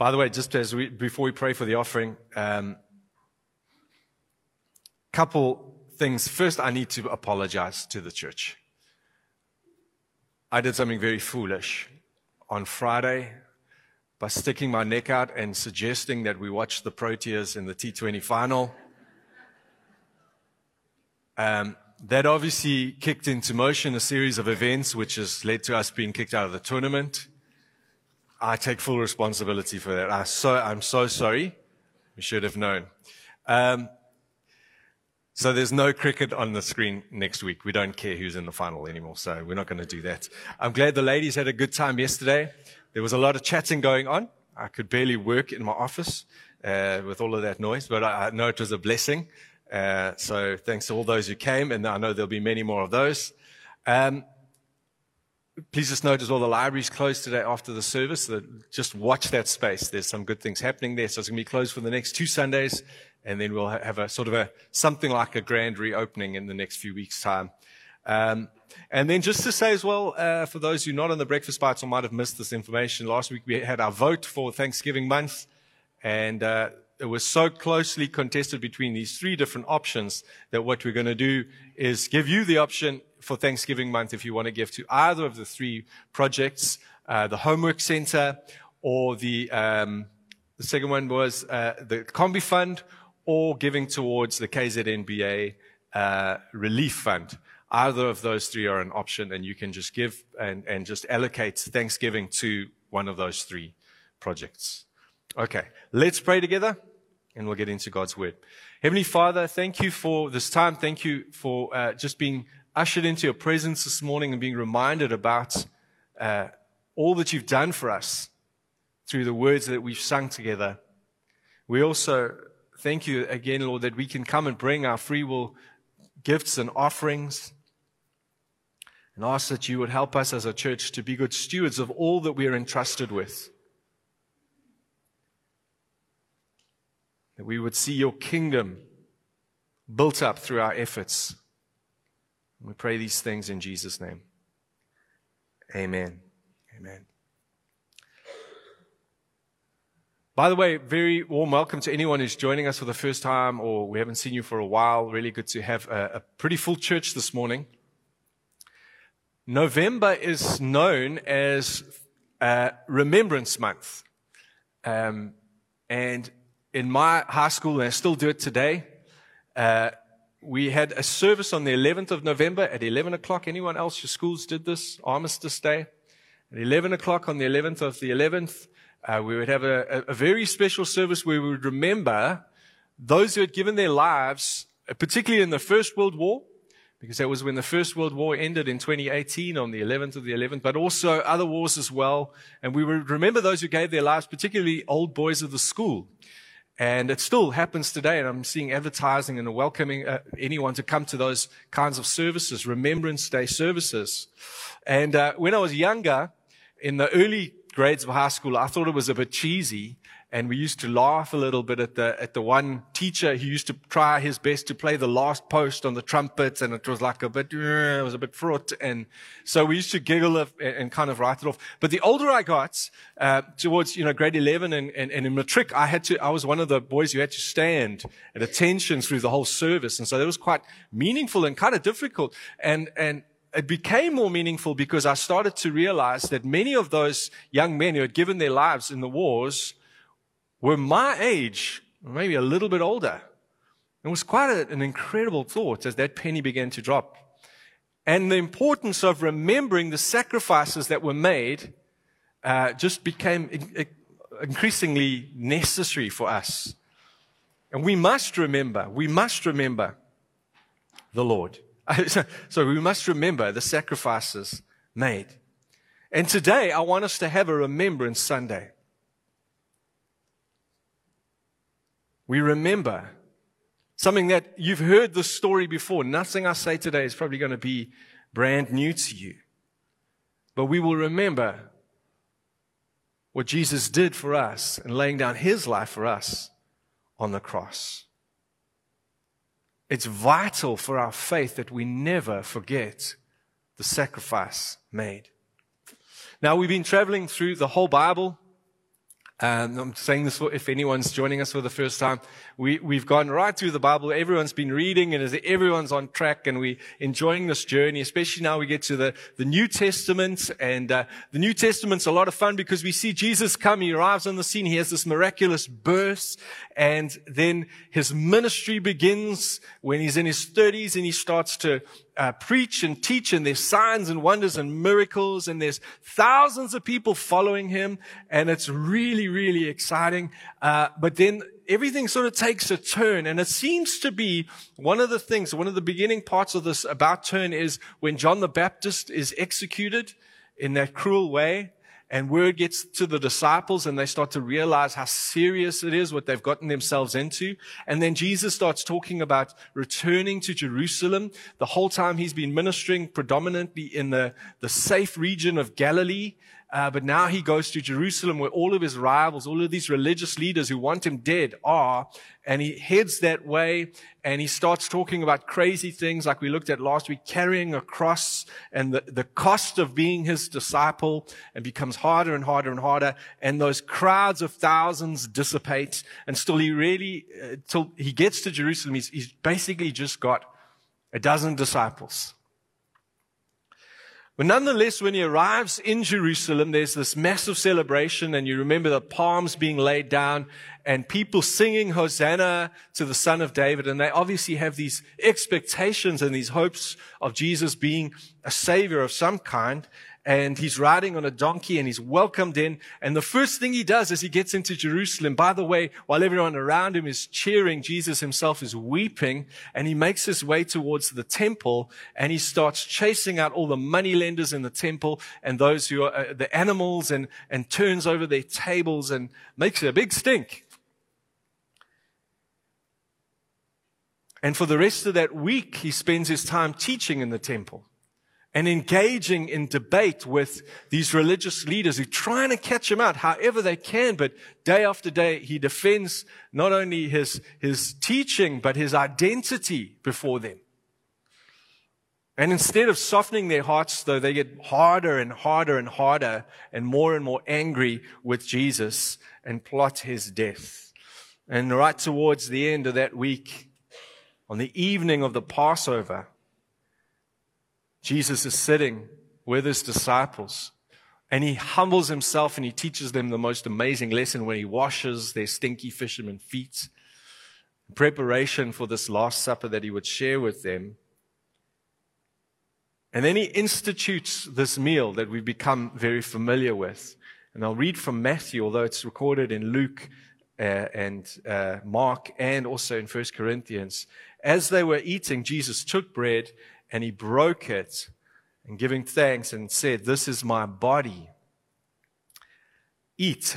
By the way, just before we pray for the offering, couple things. First, I need to apologize to the church. I did something very foolish on Friday by sticking my neck out and suggesting that we watch the Proteas in the T20 final. That obviously kicked into motion a series of events which has led to us being kicked out of the tournament. I take full responsibility for that. I'm so sorry. We should have known. So there's no cricket on the screen next week. We don't care who's in the final anymore, so we're not going to do that. I'm glad the ladies had a good time yesterday. There was a lot of chatting going on. I could barely work in my office with all of that noise, but I know it was a blessing. So thanks to all those who came, and I know there'll be many more of those. Please just note as well, the library's closed today after the service. Just watch that space. There's some good things happening there. So it's going to be closed for the next 2 Sundays, and then we'll have a sort of something like a grand reopening in the next few weeks' time. And then just to say as well, for those who are not on the breakfast bites or might have missed this information, last week we had our vote for Thanksgiving month, and it was so closely contested between these 3 different options that what we're going to do is give you the option for Thanksgiving month if you want to give to either of the 3 projects, the Homework Center, or the second one was the Combi Fund, or giving towards the KZNBA Relief Fund. Either of those 3 are an option, and you can just give and just allocate Thanksgiving to one of those 3 projects. Okay, let's pray together, and we'll get into God's Word. Heavenly Father, thank you for this time. Thank you for just being ushered into your presence this morning and being reminded about all that you've done for us through the words that we've sung together. We also thank you again, Lord, that we can come and bring our free will gifts and offerings, and ask that you would help us as a church to be good stewards of all that we are entrusted with. That we would see your kingdom built up through our efforts. We pray these things in Jesus' name. Amen. Amen. By the way, very warm welcome to anyone who's joining us for the first time or we haven't seen you for a while. Really good to have a pretty full church this morning. November is known as Remembrance Month. And in my high school, and I still do it today, we had a service on the 11th of November at 11 o'clock. Anyone else, your schools did this? Armistice Day. At 11 o'clock on the 11th of the 11th, we would have a very special service where we would remember those who had given their lives, particularly in the First World War, because that was when the First World War ended in 2018 on the 11th of the 11th, but also other wars as well. And we would remember those who gave their lives, particularly old boys of the school. And it still happens today, and I'm seeing advertising and welcoming anyone to come to those kinds of services, Remembrance Day services. And when I was younger, in the early grades of high school, I thought it was a bit cheesy, and we used to laugh a little bit at the one teacher who used to try his best to play the last post on the trumpet, and it was like it was a bit fraught, and so we used to giggle and kind of write it off. But the older I got, towards grade 11 and in matric, I was one of the boys who had to stand at attention through the whole service, and so that was quite meaningful and kind of difficult, and it became more meaningful because I started to realize that many of those young men who had given their lives in the wars were my age, maybe a little bit older. It was quite an incredible thought as that penny began to drop. And the importance of remembering the sacrifices that were made just became increasingly necessary for us. And we must remember the Lord. So we must remember the sacrifices made. And today I want us to have a Remembrance Sunday. We remember something that you've heard the story before. Nothing I say today is probably going to be brand new to you. But we will remember what Jesus did for us and laying down his life for us on the cross. It's vital for our faith that we never forget the sacrifice made. Now, we've been traveling through the whole Bible. I'm saying this if anyone's joining us for the first time. We've gone right through the Bible. Everyone's been reading and everyone's on track, and we're enjoying this journey, especially now we get to the New Testament. And the New Testament's a lot of fun because we see Jesus come. He arrives on the scene. He has this miraculous birth, and then his ministry begins when he's in his 30s, and he starts to preach and teach, and there's signs and wonders and miracles, and there's thousands of people following him, and it's really, really exciting. But then everything sort of takes a turn, and it seems to be one of the beginning parts of this about turn is when John the Baptist is executed in that cruel way. And word gets to the disciples, and they start to realize how serious it is what they've gotten themselves into. And then Jesus starts talking about returning to Jerusalem. The whole time he's been ministering predominantly in the safe region of Galilee. But now he goes to Jerusalem where all of his rivals, all of these religious leaders who want him dead are. And he heads that way, and he starts talking about crazy things like we looked at last week, carrying a cross and the cost of being his disciple, and becomes harder and harder and harder. And those crowds of thousands dissipate. And still till he gets to Jerusalem, he's basically just got a dozen disciples. But nonetheless, when he arrives in Jerusalem, there's this massive celebration, and you remember the palms being laid down and people singing Hosanna to the Son of David. And they obviously have these expectations and these hopes of Jesus being a savior of some kind. And he's riding on a donkey, and he's welcomed in. And the first thing he does as he gets into Jerusalem, by the way, while everyone around him is cheering, Jesus himself is weeping, and he makes his way towards the temple, and he starts chasing out all the moneylenders in the temple and those who are the animals, and turns over their tables and makes a big stink. And for the rest of that week, he spends his time teaching in the temple and engaging in debate with these religious leaders who are trying to catch him out however they can. But day after day, he defends not only his teaching, but his identity before them. And instead of softening their hearts, though, they get harder and harder and harder and more angry with Jesus and plot his death. And right towards the end of that week, on the evening of the Passover, Jesus is sitting with his disciples, and he humbles himself, and he teaches them the most amazing lesson when he washes their stinky fishermen feet in preparation for this Last Supper that he would share with them. And then he institutes this meal that we've become very familiar with. And I'll read from Matthew, although it's recorded in Luke and Mark and also in 1 Corinthians. As they were eating, Jesus took bread, and he broke it, and giving thanks, and said, "This is my body. Eat."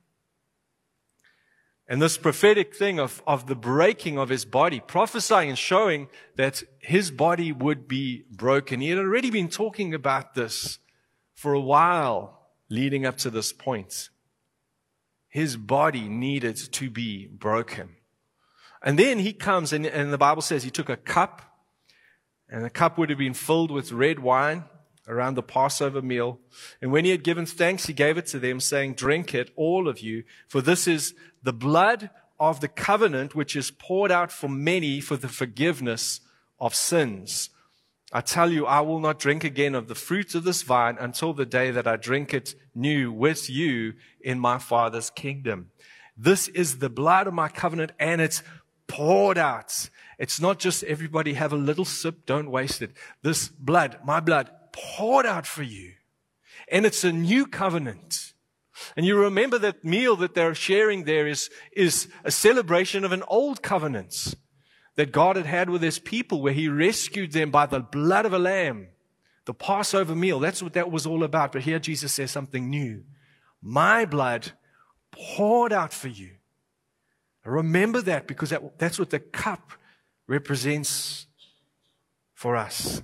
And this prophetic thing of the breaking of his body, prophesying and showing that his body would be broken. He had already been talking about this for a while leading up to this point. His body needed to be broken. And then he comes, and the Bible says he took a cup, and the cup would have been filled with red wine around the Passover meal. And when he had given thanks, he gave it to them, saying, "Drink it, all of you, for this is the blood of the covenant, which is poured out for many for the forgiveness of sins. I tell you, I will not drink again of the fruit of this vine until the day that I drink it new with you in my Father's kingdom. This is the blood of my covenant, and it's poured out." It's not just everybody have a little sip, don't waste it. This blood, my blood, poured out for you. And it's a new covenant. And you remember that meal that they're sharing there is a celebration of an old covenant that God had with his people, where he rescued them by the blood of a lamb. The Passover meal, that's what that was all about. But here Jesus says something new. My blood poured out for you. Remember that, because that's what the cup represents for us.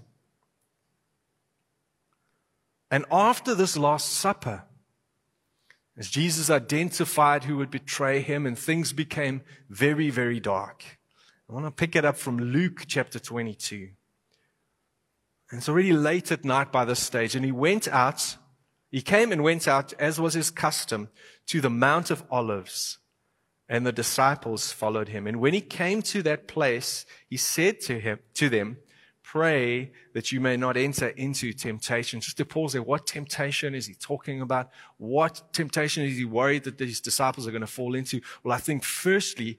And after this Last Supper, as Jesus identified who would betray him and things became very, very dark, I want to pick it up from Luke chapter 22. And it's already late at night by this stage, and he went out He came and went out, as was his custom, to the Mount of Olives, and the disciples followed him. And when he came to that place, he said to them, pray that you may not enter into temptation. Just to pause there, what temptation is he talking about? What temptation is he worried that these disciples are going to fall into? Well, I think firstly,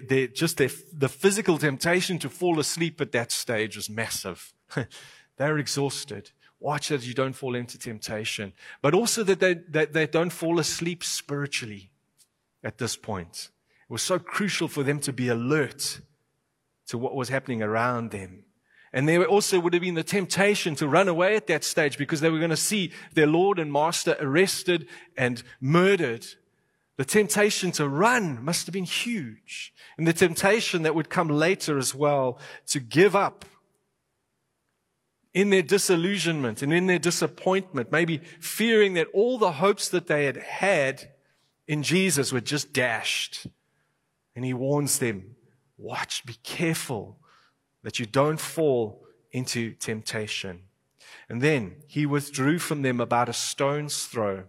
the physical temptation to fall asleep at that stage was massive. They're exhausted. Watch that you don't fall into temptation. But also that they don't fall asleep spiritually at this point. It was so crucial for them to be alert to what was happening around them. And there also would have been the temptation to run away at that stage because they were going to see their Lord and Master arrested and murdered. The temptation to run must have been huge. And the temptation that would come later as well to give up in their disillusionment and in their disappointment, maybe fearing that all the hopes that they had had in Jesus were just dashed. And he warns them, watch, be careful that you don't fall into temptation. And then he withdrew from them about a stone's throw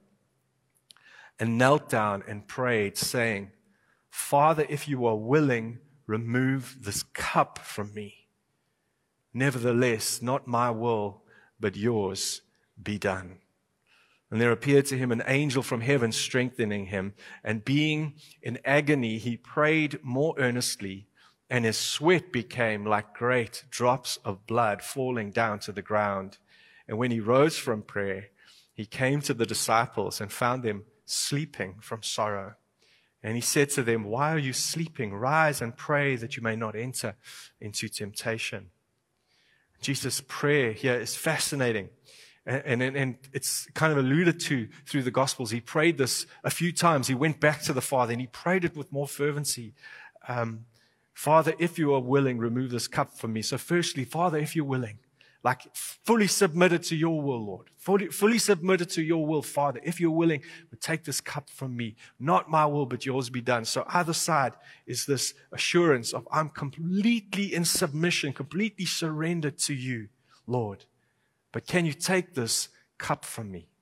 and knelt down and prayed, saying, Father, if you are willing, remove this cup from me. Nevertheless, not my will, but yours be done. And there appeared to him an angel from heaven strengthening him. And being in agony, he prayed more earnestly, and his sweat became like great drops of blood falling down to the ground. And when he rose from prayer, he came to the disciples and found them sleeping from sorrow. And he said to them, why are you sleeping? Rise and pray that you may not enter into temptation. Jesus' prayer here is fascinating. And it's kind of alluded to through the Gospels. He prayed this a few times. He went back to the Father and he prayed it with more fervency. Father, if you are willing, remove this cup from me. So firstly, Father, if you're willing, like fully submitted to your will, Lord. Fully submitted to your will, Father. If you're willing, take this cup from me. Not my will, but yours be done. So either side is this assurance of I'm completely in submission, completely surrendered to you, Lord. But can you take this cup from me?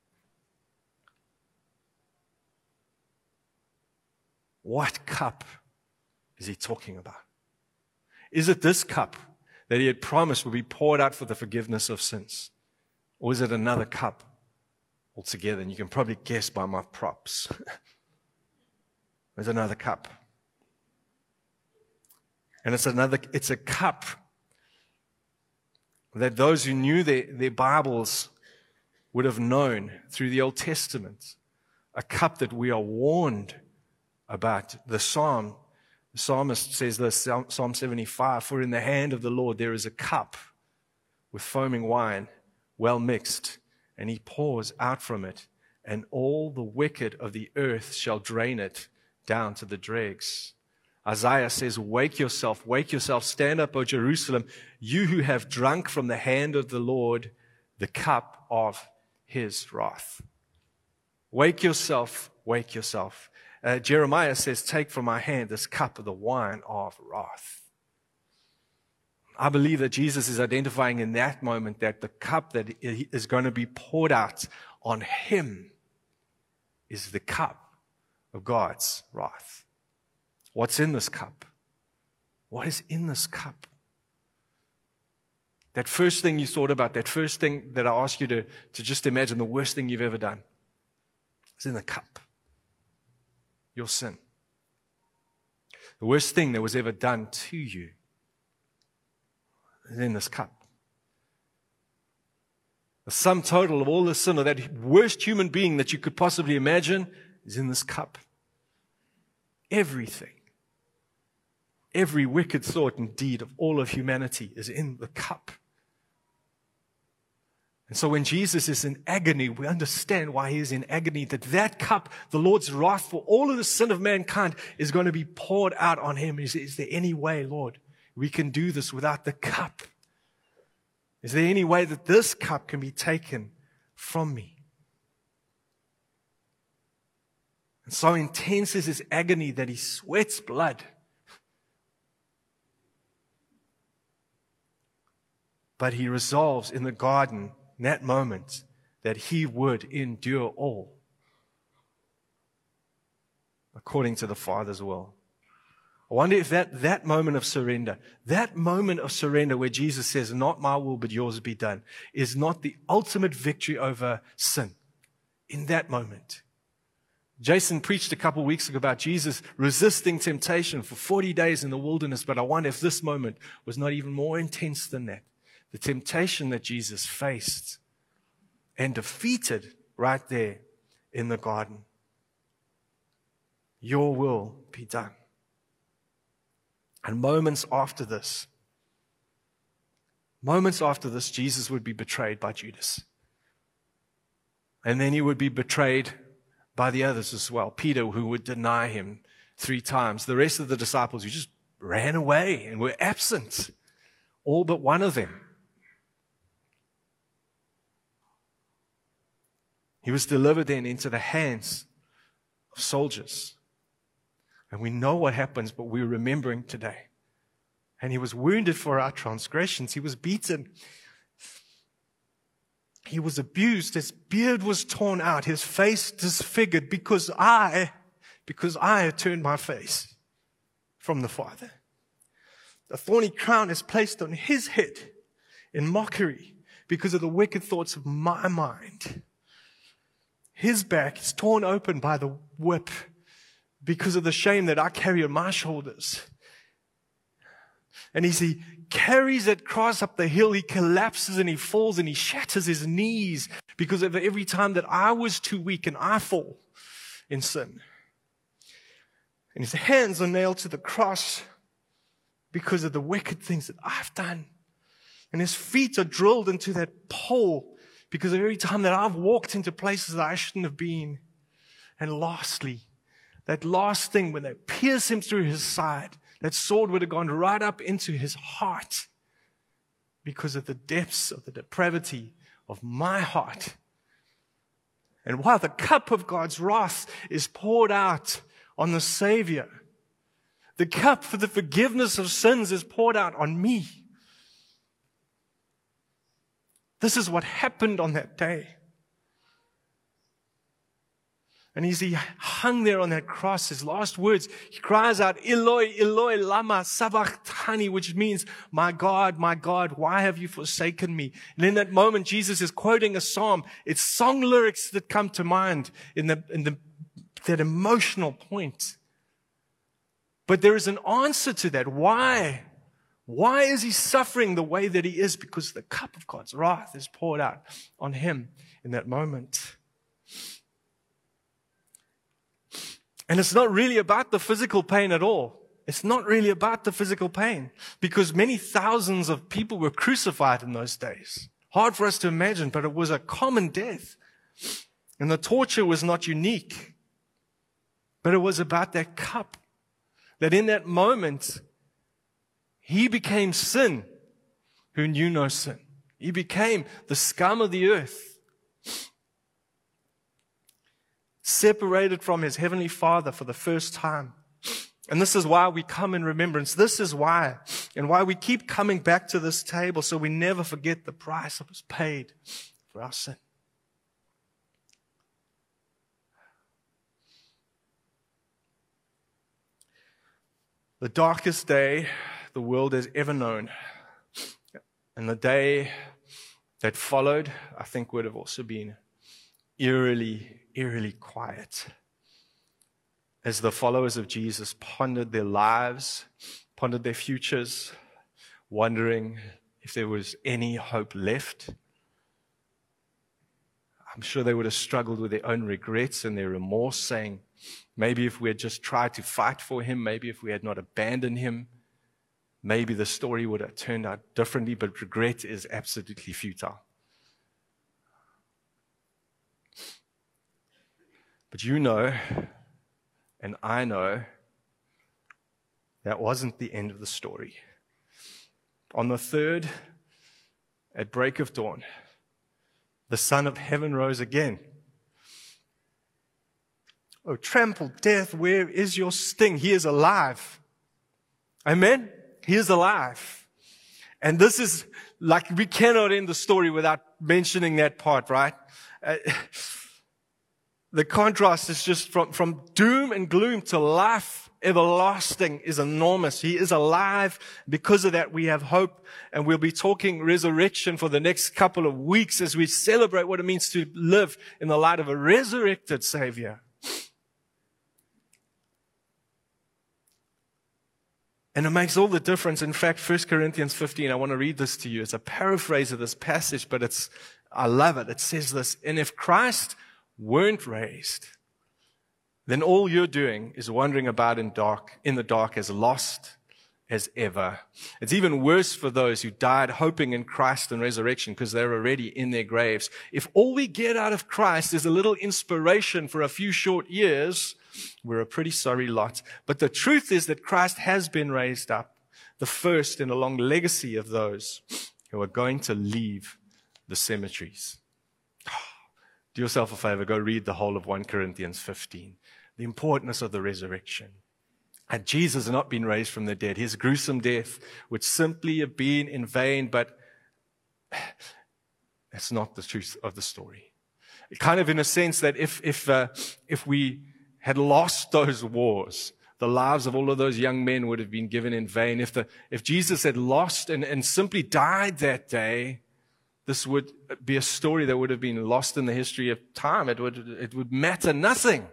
What cup is he talking about? Is it this cup that he had promised would be poured out for the forgiveness of sins? Or is it another cup altogether? And you can probably guess by my props. There's another cup. And it's a cup that those who knew their Bibles would have known through the Old Testament. A cup that we are warned about. The psalmist says this, Psalm 75, for in the hand of the Lord there is a cup with foaming wine, well mixed, and he pours out from it, and all the wicked of the earth shall drain it down to the dregs. Isaiah says, wake yourself, stand up, O Jerusalem, you who have drunk from the hand of the Lord the cup of his wrath. Wake yourself, wake yourself. Jeremiah says, take from my hand this cup of the wine of wrath. I believe that Jesus is identifying in that moment that the cup that is going to be poured out on him is the cup of God's wrath. What's in this cup? What is in this cup? That first thing you thought about, that first thing that I asked you to just imagine, the worst thing you've ever done, is in the cup. Your sin. The worst thing that was ever done to you is in this cup. The sum total of all the sin of that worst human being that you could possibly imagine is in this cup. Everything. Every wicked thought and deed of all of humanity is in the cup. And so when Jesus is in agony, we understand why he is in agony, that cup, the Lord's wrath for all of the sin of mankind, is going to be poured out on him. Is there any way, Lord, we can do this without the cup? Is there any way that this cup can be taken from me? And so intense is his agony that he sweats blood. But he resolves in the garden, in that moment, that he would endure all according to the Father's will. I wonder if that moment of surrender where Jesus says, not my will, but yours be done, is not the ultimate victory over sin in that moment. Jason preached a couple of weeks ago about Jesus resisting temptation for 40 days in the wilderness, but I wonder if this moment was not even more intense than that. The temptation that Jesus faced and defeated right there in the garden. Your will be done. And moments after this, Jesus would be betrayed by Judas. And then he would be betrayed by the others as well. Peter, who would deny him 3 times. The rest of the disciples who just ran away and were absent. All but one of them. He was delivered then into the hands of soldiers. And we know what happens, but we're remembering today. And he was wounded for our transgressions. He was beaten. He was abused. His beard was torn out. His face disfigured because I had turned my face from the Father. The thorny crown is placed on his head in mockery because of the wicked thoughts of my mind. His back is torn open by the whip because of the shame that I carry on my shoulders. And as he carries that cross up the hill, he collapses and he falls and he shatters his knees because of every time that I was too weak and I fall in sin. And his hands are nailed to the cross because of the wicked things that I've done. And his feet are drilled into that pole because of every time that I've walked into places that I shouldn't have been. And lastly, that last thing, when they pierce him through his side, that sword would have gone right up into his heart because of the depths of the depravity of my heart. And while the cup of God's wrath is poured out on the Savior, the cup for the forgiveness of sins is poured out on me. This is what happened on that day. And as he hung there on that cross, his last words, he cries out, Eloi, Eloi, lama sabachthani, which means, my God, why have you forsaken me? And in that moment, Jesus is quoting a psalm. It's song lyrics that come to mind in that emotional point. But there is an answer to that. Why? Why is he suffering the way that he is? Because the cup of God's wrath is poured out on him in that moment. And it's not really about the physical pain at all. It's not really about the physical pain because many thousands of people were crucified in those days. Hard for us to imagine, but it was a common death. And the torture was not unique. But it was about that cup. That in that moment, he became sin who knew no sin. He became the scum of the earth. Separated from his heavenly Father for the first time. And this is why we come in remembrance. This is why. And why we keep coming back to this table so we never forget the price that was paid for our sin. The darkest day the world has ever known. And the day that followed, I think, would have also been eerily quiet as the followers of Jesus pondered their lives, pondered their futures, wondering if there was any hope left. I'm sure they would have struggled with their own regrets and their remorse, saying, maybe if we had just tried to fight for him, maybe if we had not abandoned him, maybe the story would have turned out differently, but regret is absolutely futile. But you know, and I know, that wasn't the end of the story. On the 3rd, at break of dawn, the Son of Heaven rose again. Oh, trampled death, where is your sting? He is alive. Amen? He is alive. And this is like, we cannot end the story without mentioning that part, right? The contrast is just from doom and gloom to life everlasting is enormous. He is alive. Because of that, we have hope. And we'll be talking resurrection for the next couple of weeks as we celebrate what it means to live in the light of a resurrected Savior. And it makes all the difference. In fact, 1 Corinthians 15, I want to read this to you. It's a paraphrase of this passage, but I love it. It says this, and if Christ weren't raised, then all you're doing is wandering about in the dark as lost as ever. It's even worse for those who died hoping in Christ and resurrection because they're already in their graves. If all we get out of Christ is a little inspiration for a few short years, we're a pretty sorry lot. But the truth is that Christ has been raised up, the first in a long legacy of those who are going to leave the cemeteries. Do yourself a favor, go read the whole of 1 Corinthians 15. The importance of the resurrection. Had Jesus not been raised from the dead, his gruesome death would simply have been in vain, but that's not the truth of the story. Kind of in a sense that if we had lost those wars, the lives of all of those young men would have been given in vain. If Jesus had lost and simply died that day, this would be a story that would have been lost in the history of time. It would matter nothing.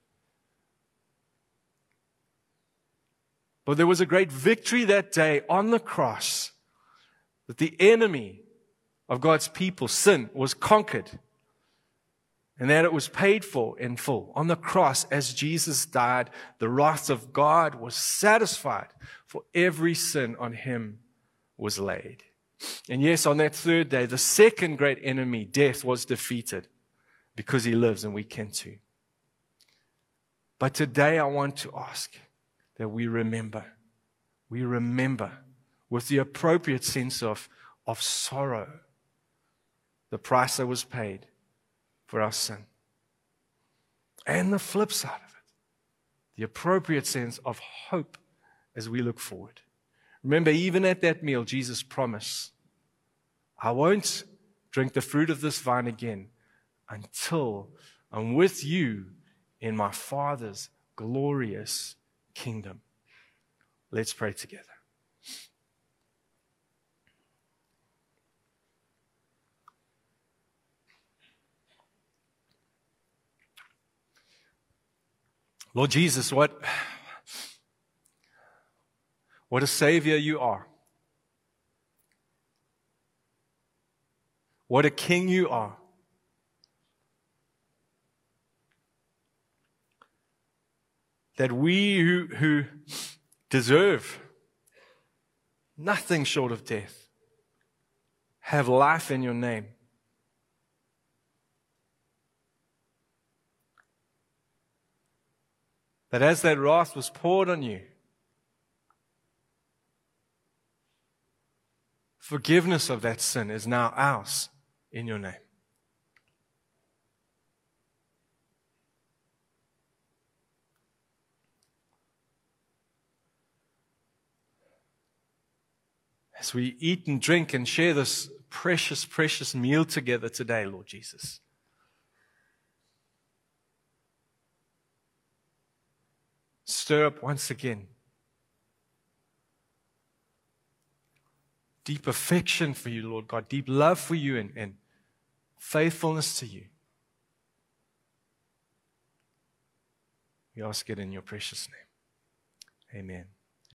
But there was a great victory that day on the cross, that the enemy of God's people, sin, was conquered, and that it was paid for in full. On the cross, as Jesus died, the wrath of God was satisfied, for every sin on him was laid. And yes, on that third day, the second great enemy, death, was defeated because he lives and we can too. But today I want to ask that we remember with the appropriate sense of sorrow, the price that was paid for our sin. And the flip side of it, the appropriate sense of hope as we look forward. Remember, even at that meal, Jesus promised, I won't drink the fruit of this vine again until I'm with you in my Father's glorious kingdom. Let's pray together. Lord Jesus, what a Savior you are. What a King you are. That we who deserve nothing short of death have life in your name. That as that wrath was poured on you, forgiveness of that sin is now ours in your name. As we eat and drink and share this precious, precious meal together today, Lord Jesus, stir up once again deep affection for you, Lord God, deep love for you and faithfulness to you. We ask it in your precious name. Amen.